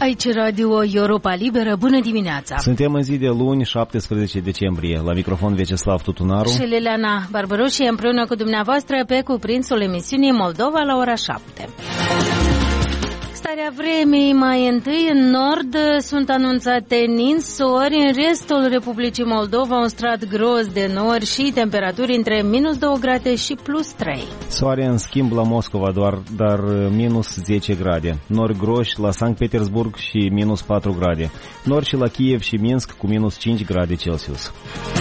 Aici Radio Europa Liberă, bună dimineața! Suntem în zi de luni, 17 decembrie. La microfon Vyacheslav Tutunaru și Liliana Barbaroșie împreună cu dumneavoastră pe cuprinsul emisiunii Moldova la ora 7. Starea vremii mai întâi în nord sunt anunțate ninsori, în restul Republicii Moldova un strat gros de nori și temperaturi între minus 2 grade și plus 3. Soare în schimb la Moscova dar minus 10 grade. Nori groși la Sankt Petersburg și minus 4 grade. Nori și la Kiev și Minsk cu minus 5 grade Celsius.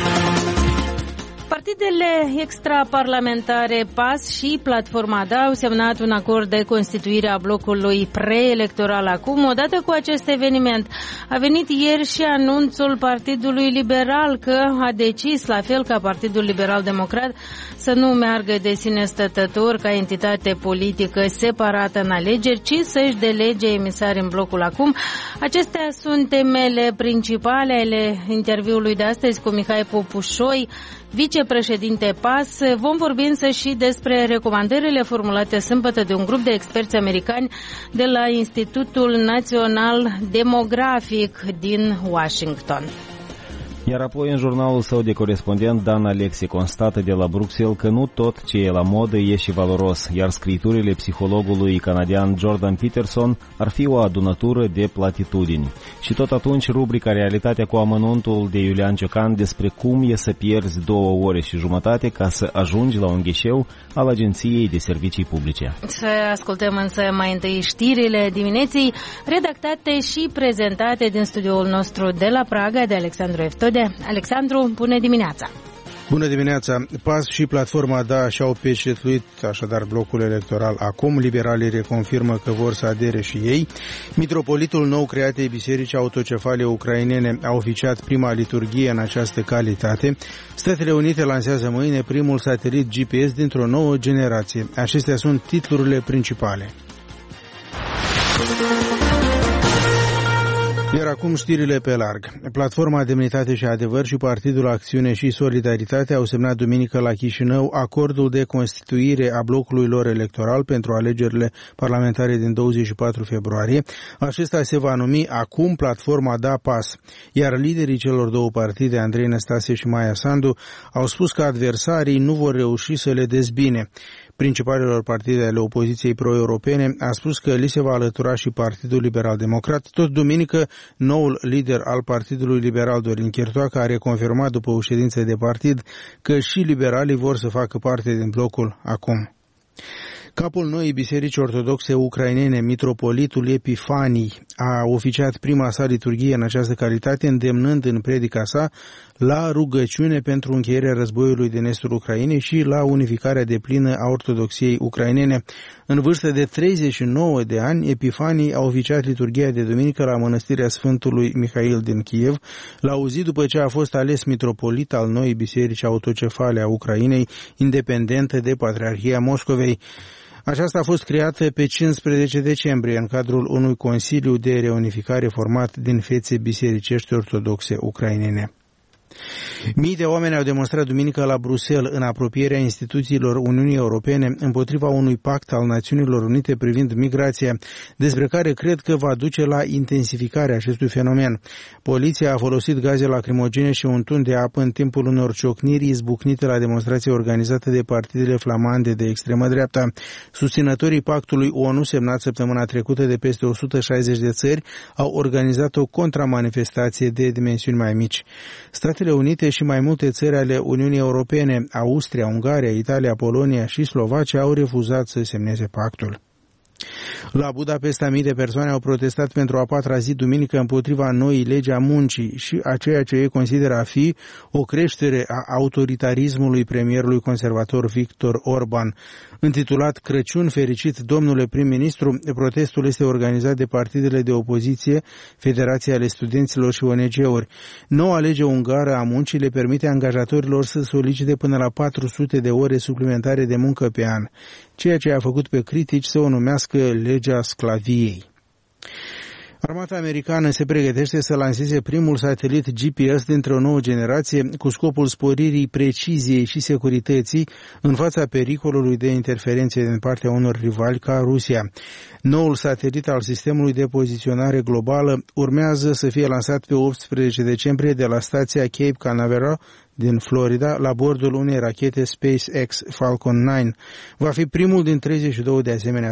Partidele extraparlamentare PAS și Platforma DA au semnat un acord de constituire a blocului preelectoral acum. Odată cu acest eveniment a venit ieri și anunțul Partidului Liberal că a decis, la fel ca Partidul Liberal Democrat, să nu meargă de sine stătător ca entitate politică separată în alegeri, ci să-și delege emisari în blocul acum. Acestea sunt temele principale ale interviului de astăzi cu Mihai Popușoi, vicepreședinte PAS. Vom vorbi însă și despre recomandările formulate sâmbătă de un grup de experți americani de la Institutul Național Demografic din Washington. Iar apoi, în jurnalul său de corespondent, Dan Alexe constată de la Bruxelles că nu tot ce e la modă e și valoros, iar scriturile psihologului canadian Jordan Peterson ar fi o adunătură de platitudini. Și tot atunci, rubrica Realitatea cu amănuntul de Iulian Ciocan despre cum e să pierzi 2 ore și jumătate ca să ajungi la un ghișeu al Agenției de Servicii Publice. Să ascultăm însă mai întâi știrile dimineții, redactate și prezentate din studioul nostru de la Praga de Alexandru Eftode. Alexandru, bună dimineața! Bună dimineața! PAS și Platforma DA și-au pecetluit așadar blocul electoral acum. Liberalii reconfirmă că vor să adere și ei. Mitropolitul nou createi Bisericii Autocefale Ucrainene a oficiat prima liturghie în această calitate. Statele Unite lansează mâine primul satelit GPS dintr-o nouă generație. Acestea sunt titlurile principale. Iar acum știrile pe larg. Platforma Demnitate și Adevăr și Partidul Acțiune și Solidaritate au semnat duminică la Chișinău acordul de constituire a blocului lor electoral pentru alegerile parlamentare din 24 februarie. Acesta se va numi acum Platforma DA-PAS. Iar liderii celor două partide, Andrei Năstase și Maia Sandu, au spus că adversarii nu vor reuși să le dezbine. Principalelor partide ale opoziției pro-europene a spus că li se va alătura și Partidul Liberal Democrat. Tot duminică, noul lider al Partidului Liberal, Dorin Chiertoacă, a reconfirmat după o ședință de partid că și liberalii vor să facă parte din blocul acum. Capul noii biserici ortodoxe ucrainene, mitropolitul Epifanii, a oficiat prima sa liturghie în această calitate, îndemnând în predica sa la rugăciune pentru încheierea războiului din estul Ucrainei și la unificarea deplină a ortodoxiei ucrainene. În vârstă de 39 de ani, Epifanii a oficiat liturghia de duminică la mănăstirea Sfântului Mihail din Kiev, la o zi după ce a fost ales mitropolit al noii biserici autocefale a Ucrainei, independentă de Patriarhia Moscovei. Aceasta a fost creată pe 15 decembrie în cadrul unui consiliu de reunificare format din fețe bisericești ortodoxe ucrainene. Mii de oameni au demonstrat duminică la Bruxelles, în apropierea instituțiilor Uniunii Europene, împotriva unui pact al Națiunilor Unite privind migrația, despre care cred că va duce la intensificarea acestui fenomen. Poliția a folosit gaze lacrimogene și un tun de apă în timpul unor ciocniri izbucnite la demonstrație organizată de partidele flamande de extremă dreapta. Susținătorii pactului ONU, semnat săptămâna trecută de peste 160 de țări, au organizat o contramanifestație de dimensiuni mai mici. Statele Unite și mai multe țări ale Uniunii Europene, Austria, Ungaria, Italia, Polonia și Slovacia au refuzat să semneze pactul. La Budapesta, mii de persoane au protestat pentru a 4-a zi duminică împotriva noii legi a muncii și a ceea ce ei consideră a fi o creștere a autoritarismului premierului conservator Viktor Orban. Intitulat Crăciun fericit, domnule prim-ministru, protestul este organizat de partidele de opoziție, Federația ale Studenților și ONG-uri. Noua lege ungară a muncii le permite angajatorilor să solicite până la 400 de ore suplimentare de muncă pe an, ceea ce a făcut pe critici să o numească legea sclaviei. Armata americană se pregătește să lanseze primul satelit GPS dintr-o nouă generație cu scopul sporirii preciziei și securității în fața pericolului de interferențe din partea unor rivali ca Rusia. Noul satelit al sistemului de poziționare globală urmează să fie lansat pe 18 decembrie de la stația Cape Canaveral din Florida, la bordul unei rachete SpaceX Falcon 9. Va fi primul din 32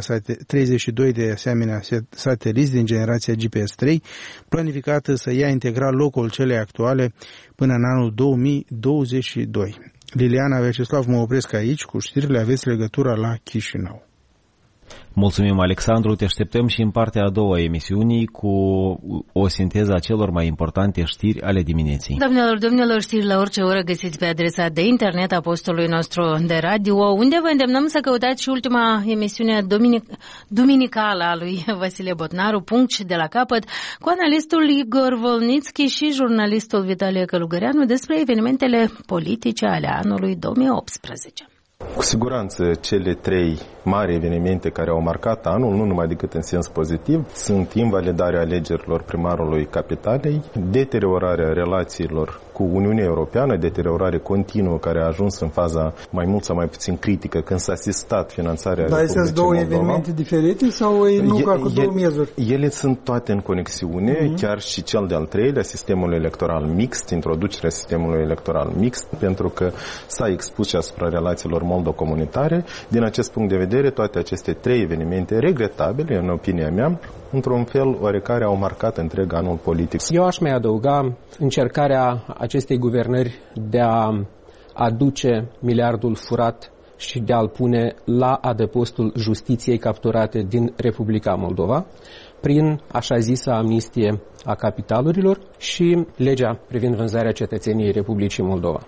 de asemenea sateliți din generația GPS-3, planificată să ia integral locul celei actuale până în anul 2022. Liliana Vyacheslav, mă opresc aici cu știrile, aveți legătura la Chișinău. Mulțumim, Alexandru, te așteptăm și în partea a doua a emisiunii cu o sinteză a celor mai importante știri ale dimineții. Domnilor, știri la orice oră găsiți pe adresa de internet a postului nostru de radio, unde vă îndemnăm să căutați și ultima emisiune duminicală a lui Vasile Botnaru, Punct și de la capăt, cu analistul Igor Volnitski și jurnalistul Vitalie Călugăreanu despre evenimentele politice ale anului 2018. Cu siguranță cele 3 mari evenimente care au marcat anul, nu numai decât în sens pozitiv, sunt invalidarea alegerilor primarului Capitalei, deteriorarea relațiilor cu Uniunea Europeană, deteriorare continuă care a ajuns în faza mai mult sau mai puțin critică când s-a asistat finanțarea Republicii Moldova. Dar sunt două evenimente diferite sau nu ca cu două miezuri? Ele sunt toate în conexiune, chiar și cel de-al 3-lea, sistemul electoral mixt, introducerea sistemului electoral mixt, pentru că s-a expus și asupra relațiilor moldo-comunitare. Din acest punct de vedere, toate aceste 3 evenimente regretabile, în opinia mea, într-un fel oarecare au marcat întreg anul politic. Eu aș mai adăuga încercarea acestei guvernări de a aduce miliardul furat și de a-l pune la adăpostul justiției capturate din Republica Moldova, prin așa zisa amnistie a capitalurilor și legea privind vânzarea cetățeniei Republicii Moldova.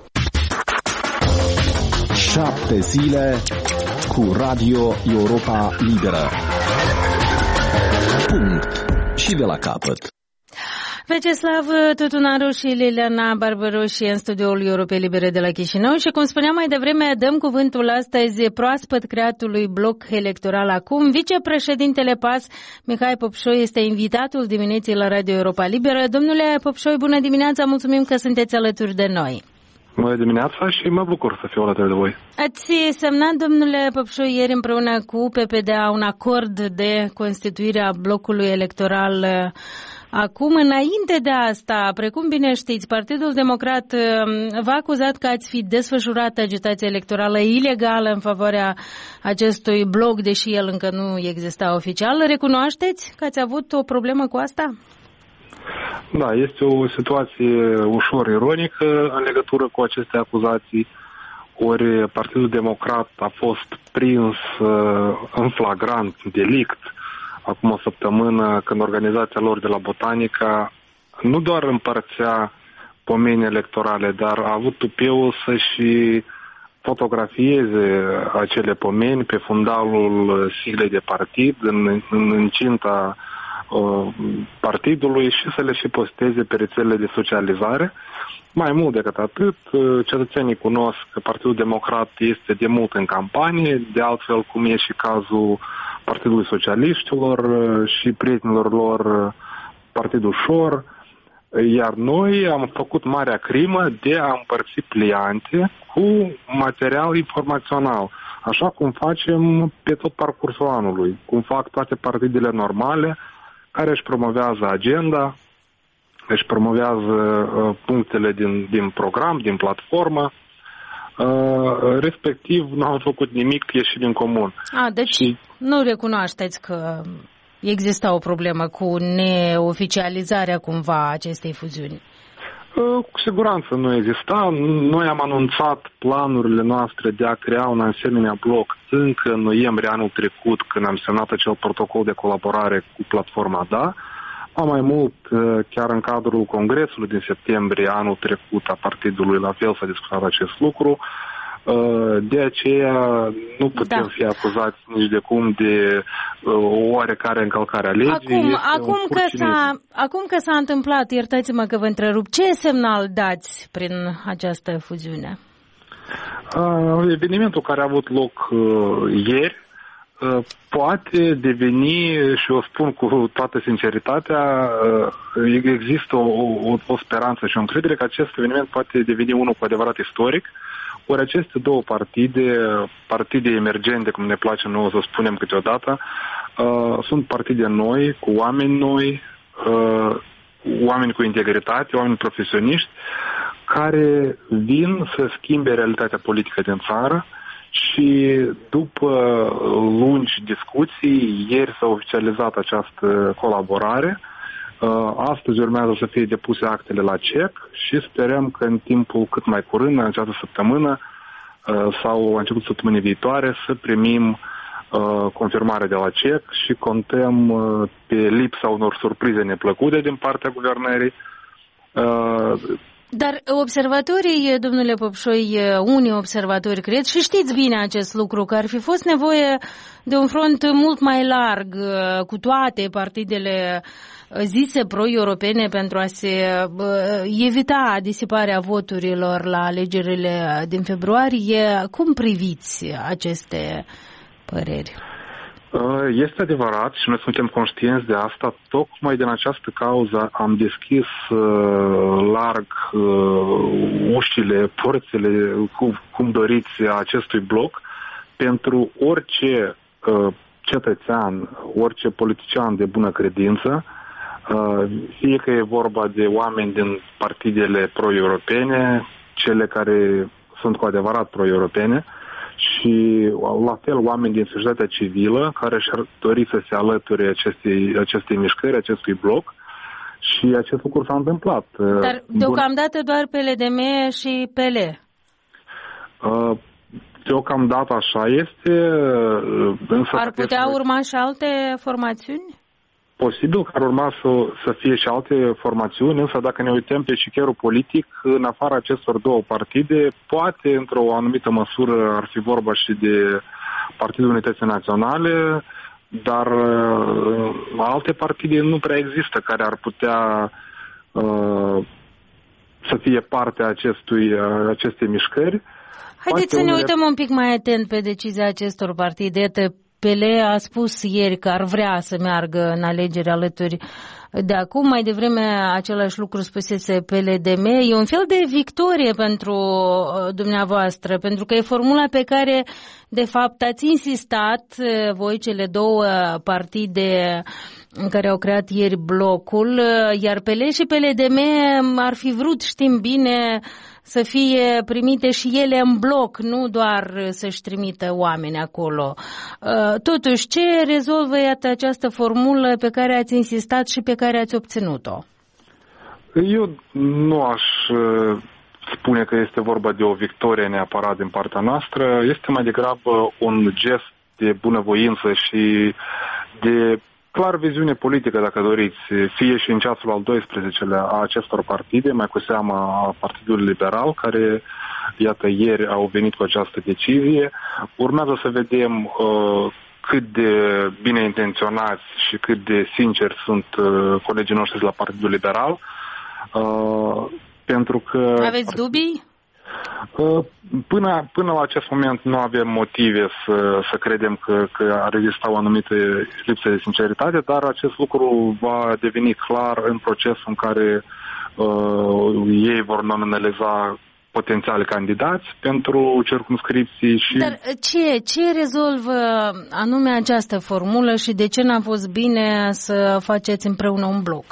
7 zile cu Radio Europa Liberă. Punct. Și de la capăt. Vyacheslav Tutunaru și Liliana Barbaroși în studioul Europei Libere de la Chișinău și, cum spuneam mai devreme, dăm cuvântul astăzi proaspăt creatului bloc electoral Acum. Vicepreședintele PAS, Mihai Popșoi, este invitatul dimineții la Radio Europa Liberă. Domnule Popșoi, bună dimineața, mulțumim că sunteți alături de noi. Bună dimineața și mă bucur să fiu alături de voi. Ați semnat, domnule Popșoi, ieri împreună cu PPD-a un acord de constituire a blocului electoral Acum. Înainte de asta, precum bine știți, Partidul Democrat v-a acuzat că ați fi desfășurat agitație electorală ilegală în favoarea acestui bloc, deși el încă nu exista oficial. Recunoașteți că ați avut o problemă cu asta? Da, este o situație ușor ironică în legătură cu aceste acuzații. Ori Partidul Democrat a fost prins în flagrant delict acum o săptămână, când organizația lor de la Botanica nu doar împărțea pomeni electorale, dar a avut tupeul să-și fotografieze acele pomeni pe fundalul siglei de partid, în incinta partidului, și să le și posteze pe rețelele de socializare. Mai mult decât atât, cetățenii cunosc că Partidul Democrat este de mult în campanie, de altfel cum e și cazul Partidului Socialiștilor și prietenilor lor Partidul Șor, iar noi am făcut marea crimă de a împărți pliante cu material informațional, așa cum facem pe tot parcursul anului, cum fac toate partidele normale care își promovează agenda, își promovează punctele din program, din platformă, respectiv nu am făcut nimic ieșit din comun. Deci nu recunoașteți că exista o problemă cu neoficializarea cumva acestei fuziuni? Cu siguranță nu exista. Noi am anunțat planurile noastre de a crea un asemenea bloc încă în noiembrie anul trecut, când am semnat acel protocol de colaborare cu platforma DA. Mai mult, chiar în cadrul congresului din septembrie anul trecut a partidului, la fel s-a discutat acest lucru. De aceea nu putem fi acuzați nici de cum de o oarecare încălcare a legii. Acum că s-a întâmplat, iertați-mă că vă întrerup, ce semnal dați prin această fuziune? Evenimentul care a avut loc ieri poate deveni, și o spun cu toată sinceritatea, există o speranță și o încredere că acest eveniment poate deveni unul cu adevărat istoric. Ori aceste două partide emergente, cum ne place nouă să spunem câteodată, sunt partide noi, cu oameni noi, oameni cu integritate, oameni profesioniști, care vin să schimbe realitatea politică din țară și după lungi discuții, ieri s-a oficializat această colaborare. Astăzi urmează să fie depuse actele la CEC și sperăm că în timpul cât mai curând, în această săptămână sau început săptămânii viitoare, să primim confirmare de la CEC și contăm pe lipsa unor surprize neplăcute din partea guvernării. Dar observatorii, domnule Popșoi, unii observatori cred, și știți bine acest lucru, că ar fi fost nevoie de un front mult mai larg cu toate partidele zise pro-europene pentru a se evita disiparea voturilor la alegerile din februarie. Cum priviți aceste păreri? Este adevărat și noi suntem conștienți de asta. Tocmai din această cauză am deschis larg ușile, porțile, cum doriți, acestui bloc pentru orice cetățean, orice politician de bună credință, fie că e vorba de oameni din partidele pro-europene, cele care sunt cu adevărat pro-europene, și la fel oameni din societatea civilă care și-ar dori să se alăture acestei mișcări, acestui bloc, și acest lucru s-a întâmplat. Dar deocamdată doar PLDM și PL. Deocamdată așa este. Însă ar putea urma și alte formațiuni? Posibil că ar urma să fie și alte formațiuni, însă dacă ne uităm pe șicherul politic, în afara acestor două partide, poate într-o anumită măsură ar fi vorba și de Partidul Unității Naționale, dar alte partide nu prea există care ar putea să fie parte a acestei mișcări. Haideți să ne uităm un pic mai atent pe decizia acestor partide. PL a spus ieri că ar vrea să meargă în alegeri alături de acum. Mai devreme același lucru spusese PLDM. E un fel de victorie pentru dumneavoastră, pentru că e formula pe care, de fapt, ați insistat voi, cele două partide care au creat ieri blocul, iar PL și PLDM ar fi vrut, știm bine, să fie primite și ele în bloc, nu doar să-și trimită oameni acolo. Totuși, ce rezolvă, iată, această formulă pe care ați insistat și pe care ați obținut-o? Eu nu aș spune că este vorba de o victorie neapărat din partea noastră. Este mai degrabă un gest de bunăvoință și de clar viziune politică, dacă doriți, fie și în ceasul al 12-lea a acestor partide, mai cu seamă a Partidului Liberal, care, iată, ieri au venit cu această decizie. Urmează să vedem cât de bine intenționați și cât de sinceri sunt colegii noștri de la Partidul Liberal. Pentru că aveți dubii? Până la acest moment nu avem motive să credem că ar exista o anumită lipsă de sinceritate, dar acest lucru va deveni clar în procesul în care ei vor nominaliza potențiali candidați pentru circumscripții. Dar ce rezolvă anume această formulă și de ce n-a fost bine să faceți împreună un bloc?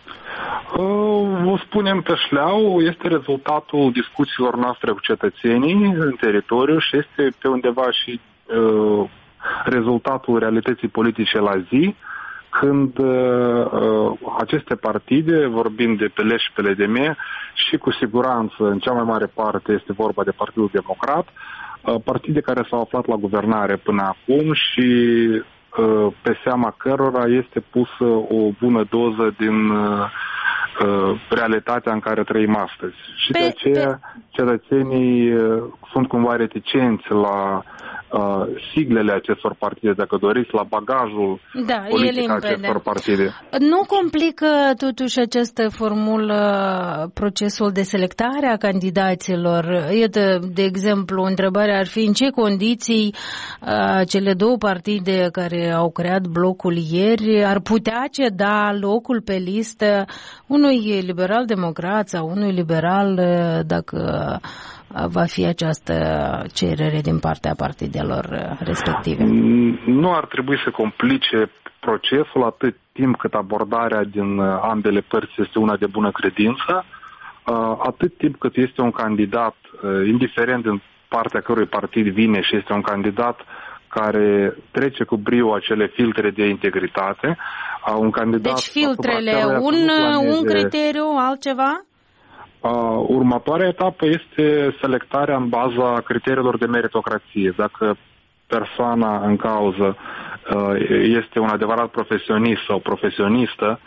Vă spunem pe șleau, este rezultatul discuțiilor noastre cu cetățenii în teritoriu și este pe undeva și rezultatul realității politice la zi, când aceste partide, vorbind de PL și PLDM, și cu siguranță, în cea mai mare parte, este vorba de Partidul Democrat, partide care s-au aflat la guvernare până acum și pe seama cărora este pusă o bună doză din realitatea în care trăim astăzi. Și de aceea cetățenii sunt cumva reticenți la siglele acestor partide, dacă doriți, la bagajul politic acestor partide. Nu complică totuși această formulă procesul de selectare a candidaților? Iată, de exemplu, întrebarea ar fi în ce condiții cele două partide care au creat blocul ieri ar putea ceda locul pe listă unui liberal-democrat sau unui liberal dacă va fi această cerere din partea partidelor respective? Nu ar trebui să complice procesul atât timp cât abordarea din ambele părți este una de bună credință, atât timp cât este un candidat, indiferent din partea cărui partid vine și este un candidat care trece cu brio acele filtre de integritate. Un candidat, deci filtrele, un criteriu, altceva? Următoarea etapă este selectarea în baza criteriilor de meritocrație. Dacă persoana în cauză este un adevărat profesionist sau profesionistă,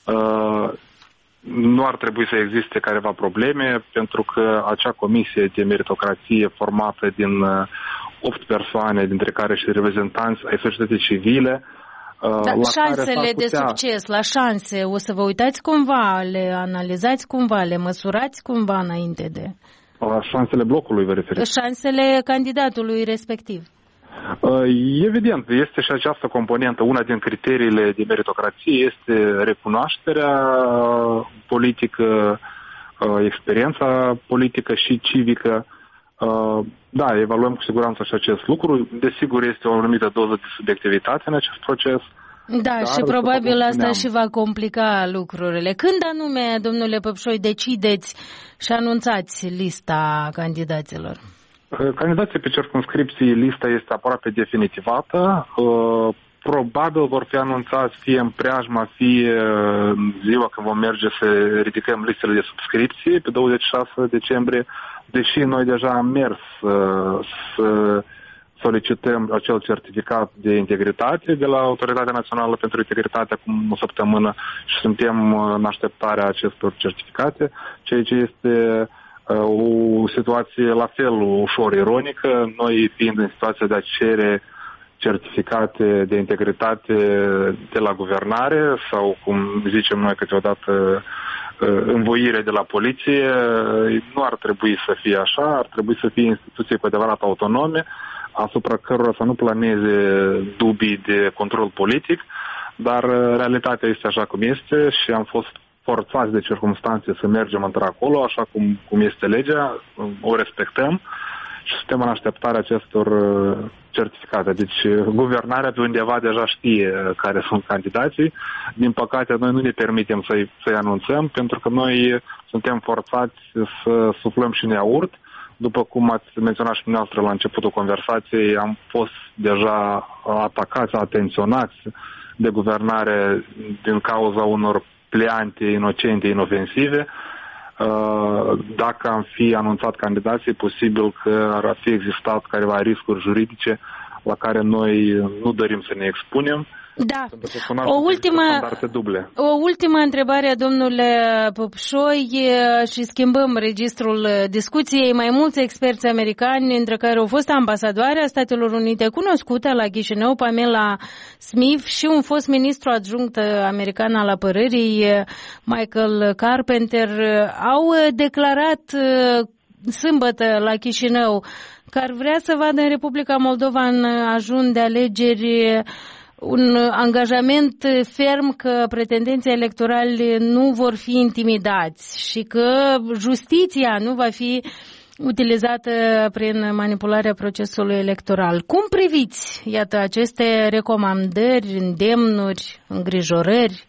nu ar trebui să existe careva probleme, pentru că acea comisie de meritocrație formată din 8 persoane, dintre care și reprezentanți ai societății civile. Dar șansele de succes, la șanse, o să vă uitați cumva, le analizați cumva, le măsurați cumva înainte de... La șansele blocului, vă referiți? Șansele candidatului respectiv. Evident, este și această componentă. Una din criteriile de meritocrație este recunoașterea politică, experiența politică și civică. Da, evaluăm cu siguranță și acest lucru. Desigur, este o anumită doză de subiectivitate în acest proces. Da, și probabil asta și va complica lucrurile. Când anume, domnule Păpșoi, decideți și anunțați lista candidaților? Candidații pe circumscripții, lista este aproape definitivată. Probabil vor fi anunțați fie în preajma, fie în ziua când vom merge să ridicăm listele de subscripție pe 26 decembrie, deși noi deja am mers să solicităm acel certificat de integritate de la Autoritatea Națională pentru Integritate acum o săptămână și suntem în așteptarea acestor certificate, ceea ce este o situație la fel ușor ironică, noi fiind în situația de a cere certificate de integritate de la guvernare sau, cum zicem noi câteodată, învoire de la poliție. Nu ar trebui să fie așa, ar trebui să fie instituții cu adevărat autonome, asupra cărora să nu planeze dubii de control politic, dar realitatea este așa cum este și am fost forțați de circumstanțe să mergem într-acolo, așa cum este legea, o respectăm și suntem în așteptarea acestor certificate. Deci guvernarea pe undeva deja știe care sunt candidații. Din păcate, noi nu ne permitem să-i anunțăm, pentru că noi suntem forțați să suflăm și în iaurt. După cum ați menționat și dumneavoastră la începutul conversației, am fost deja atacați, atenționați de guvernare din cauza unor pleante inocente, inofensive. Dacă am fi anunțat candidații, posibil că ar fi existat careva riscuri juridice la care noi nu dorim să ne expunem. Da. O ultimă întrebare, domnule Păpșoi, și schimbăm registrul discuției. Mai mulți experți americani, între care au fost ambasadoarea Statelor Unite cunoscută la Chișinău, Pamela Smith, și un fost ministru adjunct american al apărării, Michael Carpenter, au declarat sâmbătă la Chișinău că ar vrea să vadă în Republica Moldova în ajun de alegeri un angajament ferm că pretendenții electorali nu vor fi intimidați și că justiția nu va fi utilizată prin manipularea procesului electoral. Cum priviți, iată, aceste recomandări, îndemnuri, îngrijorări?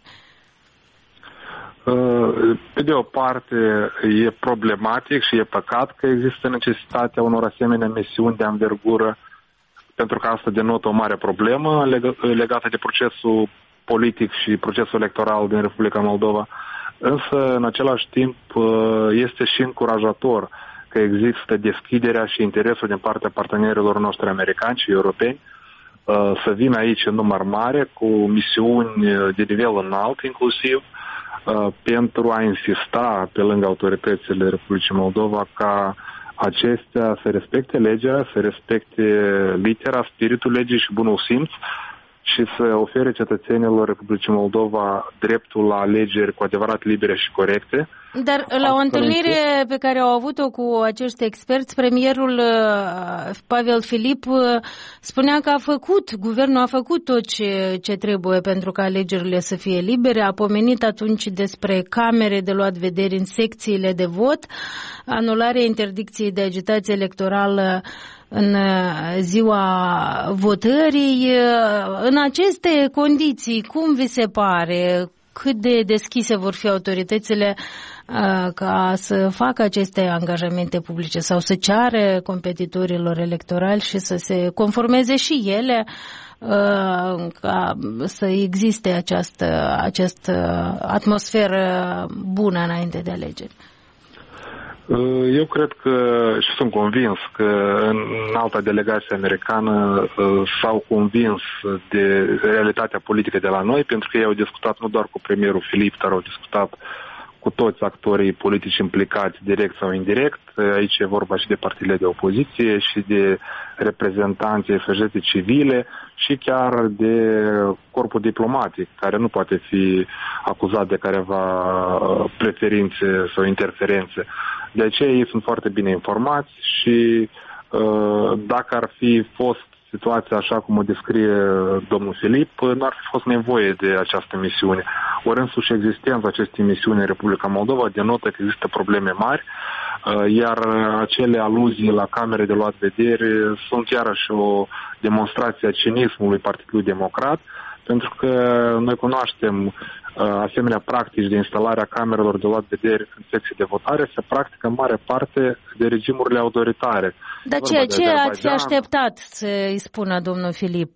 Pe de o parte, e problematic și e păcat că există necesitatea unor asemenea misiuni de anvergură, pentru că asta denotă o mare problemă legată de procesul politic și procesul electoral din Republica Moldova. Însă, în același timp, este și încurajator că există deschiderea și interesul din partea partenerilor noștri americani și europeni să vină aici în număr mare, cu misiuni de nivel înalt inclusiv, pentru a insista pe lângă autoritățile Republicii Moldova ca acestea să respecte legea, să respecte litera, spiritul legii și bunul simț și să ofere cetățenilor Republicii Moldova dreptul la alegeri cu adevărat libere și corecte. Dar la o întâlnire pe care au avut-o cu acești experți, premierul Pavel Filip spunea că guvernul a făcut tot ce trebuie pentru ca alegerile să fie libere. A pomenit atunci despre camere de luat vederi în secțiile de vot, anularea interdicției de agitație electorală în ziua votării. În aceste condiții, cum vi se pare, cât de deschise vor fi autoritățile ca să facă aceste angajamente publice sau să ceară competitorilor electorali și să se conformeze și ele ca să existe această atmosferă bună înainte de alegeri? Eu cred că și sunt convins că în alta delegație americană s-au convins de realitatea politică de la noi, pentru că ei au discutat nu doar cu premierul Filip, dar au discutat cu toți actorii politici implicați, direct sau indirect. Aici e vorba și de partidele de opoziție și de reprezentanții societății civile și chiar de corpul diplomatic, care nu poate fi acuzat de careva preferințe sau interferențe. De aceea ei sunt foarte bine informați și dacă ar fi fost situația așa cum o descrie domnul Filip, nu ar fi fost nevoie de această misiune. Ori însuși existența acestei misiuni în Republica Moldova denotă că există probleme mari, iar acele aluzii la camere de luat vedere sunt iarăși o demonstrație a cinismului Partidului Democrat, pentru că noi cunoaștem asemenea practici de instalarea camerelor de luat vedere în secții de votare se practică în mare parte de regimurile autoritare. Dar ce ați fi așteptat să-i spună domnul Filip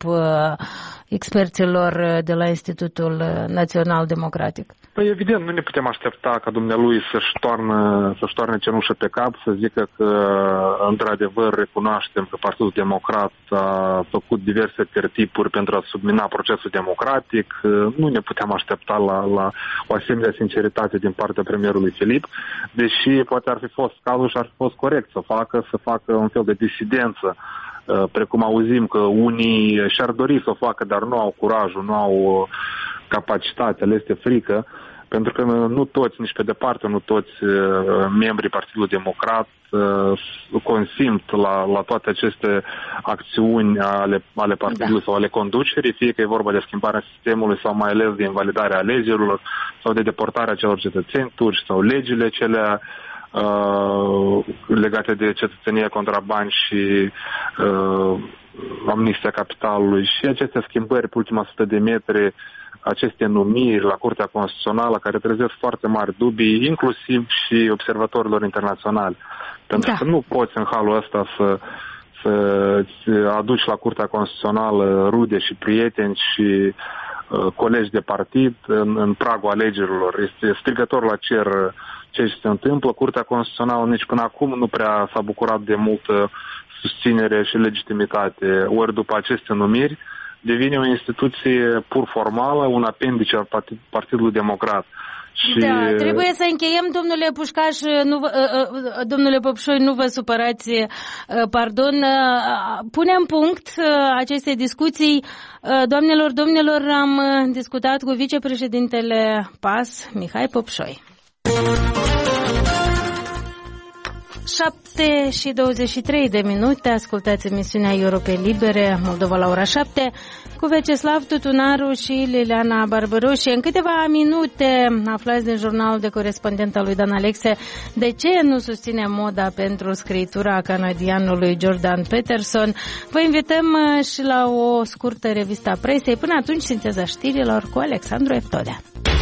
experților de la Institutul Național Democratic? Păi evident, nu ne putem aștepta ca dumnealui să-și toarne cenușă pe cap, să zică că într-adevăr recunoaștem că Partidul Democrat a făcut diverse tertipuri pentru a submina procesul democratic. Nu ne putem aștepta la o asemenea sinceritate din partea premierului Filip, deși poate ar fi fost cazul și ar fi fost corect să facă un fel de disidență, precum auzim că unii și-ar dori să o facă, dar nu au curajul, nu au capacitatea, le este frică, pentru că nu toți, nici pe departe, nu toți membrii Partidului Democrat consimt la toate aceste acțiuni ale partidului sau ale conducerii, fie că e vorba de schimbarea sistemului sau mai ales de invalidarea alegerilor sau de deportarea celor cetățeni turci sau legile cele legate de cetățenie contra bani și amnistia capitalului și aceste schimbări pe ultima 100 de metri, aceste numiri la Curtea Constituțională care trezesc foarte mari dubii, inclusiv și observatorilor internaționali. Pentru că nu poți în halul ăsta să aduci la Curtea Constituțională rude și prieteni și colegi de partid în pragul alegerilor. Este strigător la cer ce se întâmplă. Curtea Constituțională nici până acum nu prea s-a bucurat de multă susținere și legitimitate. Ori după aceste numiri devine o instituție pur formală, un apendice al Partidului Democrat. Și... Da, trebuie să încheiem, domnule Pușcaș, domnule Popșoi, nu vă supărați, pardon. Punem punct acestei discuții. Doamnelor, domnilor, am discutat cu vicepreședintele PAS, Mihai Popșoi. 7:23, ascultați emisiunea Europe Libere, Moldova la ora 7, cu Veceslav Tutunaru și Liliana Barbaroșie. În câteva minute aflați din jurnalul de corespondent al lui Dan Alexe de ce nu susține moda pentru scriitura canadianului Jordan Peterson. Vă invităm și la o scurtă revistă a presei. Până atunci, sinteza știrilor cu Alexandru Eftodea.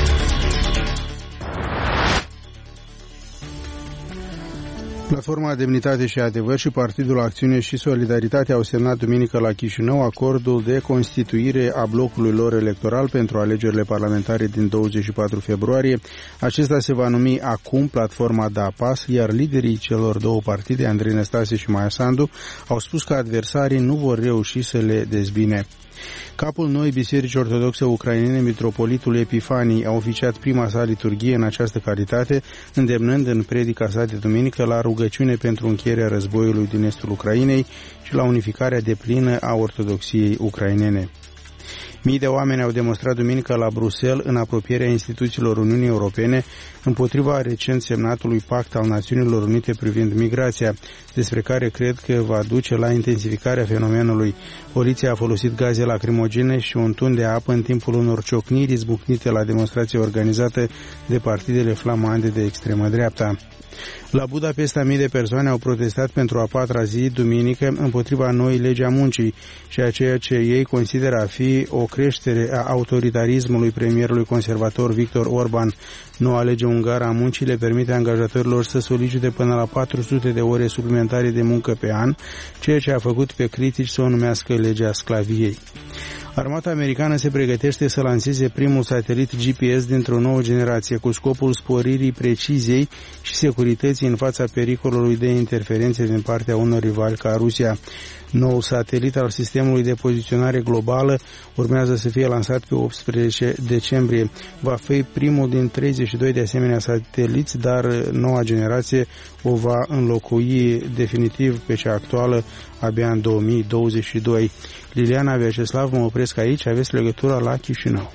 Platforma Demnitate și Adevăr și Partidul Acțiune și Solidaritate au semnat duminică la Chișinău acordul de constituire a blocului lor electoral pentru alegerile parlamentare din 24 februarie. Acesta se va numi acum Platforma DAPAS, iar liderii celor două partide, Andrei Năstase și Maia Sandu, au spus că adversarii nu vor reuși să le dezbine. Capul Noii Biserici Ortodoxe Ucrainene, mitropolitul Epifanii, a oficiat prima sa liturghie în această calitate, îndemnând în predica sa de duminică la rugăciune rugăciune pentru încheierea războiului din estul Ucrainei și la unificarea deplină a ortodoxiei ucrainene. Mii de oameni au demonstrat duminică la Bruxelles, în apropierea instituțiilor Uniunii Europene, împotriva recent semnatului Pact al Națiunilor Unite privind migrația, despre care cred că va duce la intensificarea fenomenului. Poliția a folosit gaze lacrimogene și un tun de apă în timpul unor ciocniri izbucnite la demonstrație organizată de partidele flamande de extremă dreapta. La Budapesta, mii de persoane au protestat pentru a patra zi, duminică, împotriva noii legi a muncii și a ceea ce ei consideră a fi o creștere a autoritarismului premierului conservator Viktor Orban. Noua lege ungară a muncii le permite angajatorilor să solicite până la 400 de ore suplimentare de muncă pe an, ceea ce a făcut pe critici să o numească legea sclaviei. Armata americană se pregătește să lanseze primul satelit GPS dintr-o nouă generație cu scopul sporirii preciziei și securității în fața pericolului de interferențe din partea unor rivali ca Rusia. Noul satelit al sistemului de poziționare globală urmează să fie lansat pe 18 decembrie. Va fi primul din 32 de asemenea sateliți, dar noua generație o va înlocui definitiv pe cea actuală abia în 2022. Liliana Vyacheslav, mă opresc aici, aveți legătura la Chișinău.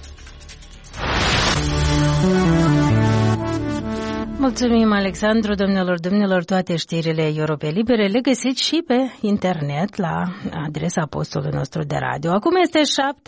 Mulțumim, Alexandru, domnilor, toate știrile Europe Libere le găsiți și pe internet la adresa postului nostru de radio. Acum este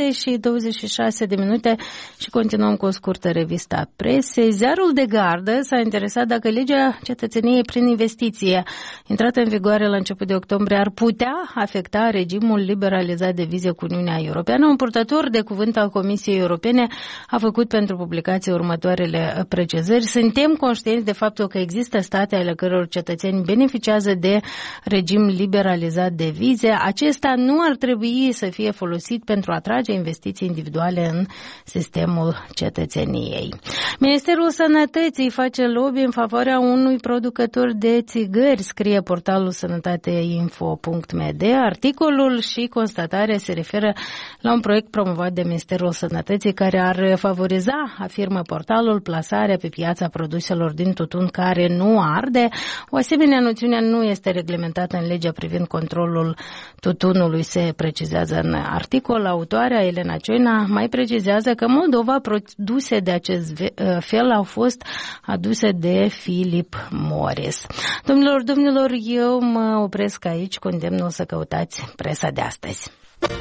7:26 și continuăm cu o scurtă revistă a presei. Ziarul de Gardă s-a interesat dacă legea cetățeniei prin investiție, intrată în vigoare la început de octombrie, ar putea afecta regimul liberalizat de vize cu Uniunea Europeană. Un purtător de cuvânt al Comisiei Europene a făcut pentru publicație următoarele precizări. Suntem conștienți de faptul că există state ale căror cetățeni beneficiază de regim liberalizat de vize. Acesta nu ar trebui să fie folosit pentru a atrage investiții individuale în sistemul cetățeniei. Ministerul Sănătății face lobby în favoarea unui producător de țigări, scrie portalul sănătateinfo.md. Articolul și constatarea se referă la un proiect promovat de Ministerul Sănătății care ar favoriza, afirmă portalul, plasarea pe piața produselor din tutun care nu arde. O asemenea noțiune nu este reglementată în legea privind controlul tutunului, se precizează în articol. Autoarea Elena Cioina mai precizează că Moldova produse de acest fel au fost aduse de Philip Morris. Domnilor, eu mă opresc aici cu îndemnul să căutați presa de astăzi.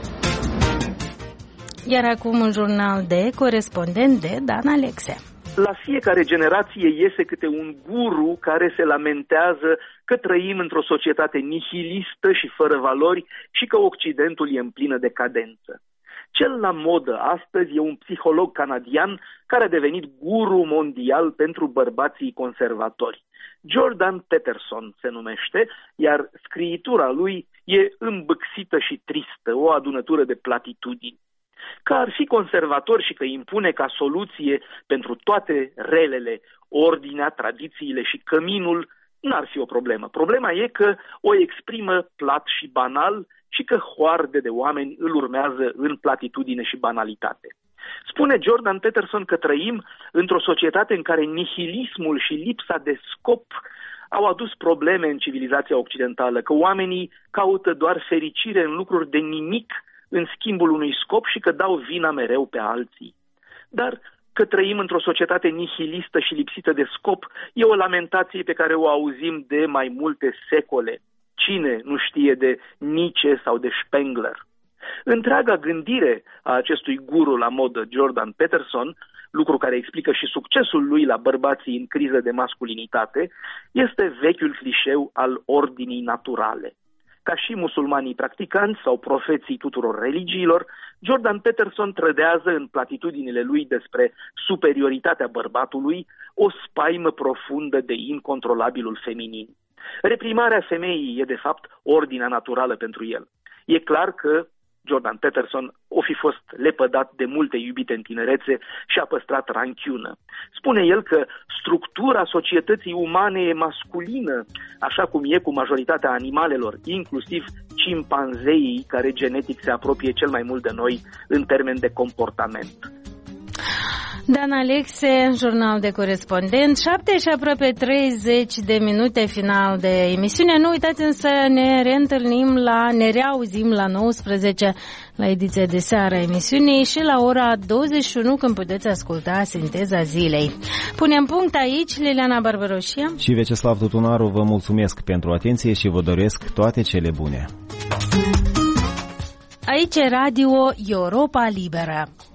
Iar acum un jurnal de corespondent de Dan Alexe. La fiecare generație iese câte un guru care se lamentează că trăim într-o societate nihilistă și fără valori și că Occidentul e în plină decadență. Cel la modă astăzi e un psiholog canadian care a devenit guru mondial pentru bărbații conservatori. Jordan Peterson se numește, iar scriitura lui e îmbâxită și tristă, o adunătură de platitudini. Că ar fi conservator și că impune ca soluție pentru toate relele ordinea, tradițiile și căminul, n-ar fi o problemă. Problema e că o exprimă plat și banal și că hoarde de oameni îl urmează în platitudine și banalitate. Spune Jordan Peterson că trăim într-o societate în care nihilismul și lipsa de scop au adus probleme în civilizația occidentală, că oamenii caută doar fericire în lucruri de nimic în schimbul unui scop și că dau vina mereu pe alții. Dar că trăim într-o societate nihilistă și lipsită de scop e o lamentație pe care o auzim de mai multe secole. Cine nu știe de Nietzsche sau de Spengler? Întreaga gândire a acestui guru la modă, Jordan Peterson, lucru care explică și succesul lui la bărbații în criză de masculinitate, este vechiul clișeu al ordinii naturale. Ca și musulmanii practicanți sau profeții tuturor religiilor, Jordan Peterson trădează în platitudinile lui despre superioritatea bărbatului o spaimă profundă de incontrolabilul feminin. Reprimarea femeii e de fapt ordinea naturală pentru el. E clar că Jordan Peterson o fi fost lepădat de multe iubite în tinerețe și a păstrat ranchiună. Spune el că structura societății umane e masculină, așa cum e cu majoritatea animalelor, inclusiv cimpanzeii, care genetic se apropie cel mai mult de noi în termen de comportament. Dan Alexe, jurnal de corespondent, 7 și aproape 30 de minute final de emisiune. Nu uitați însă, ne reauzim la 19 la ediția de seară a emisiunii și la ora 21 când puteți asculta Sinteza Zilei. Punem punct aici, Liliana Barbaroșia și Vyacheslav Tutunaru, vă mulțumesc pentru atenție și vă doresc toate cele bune. Aici e Radio Europa Liberă.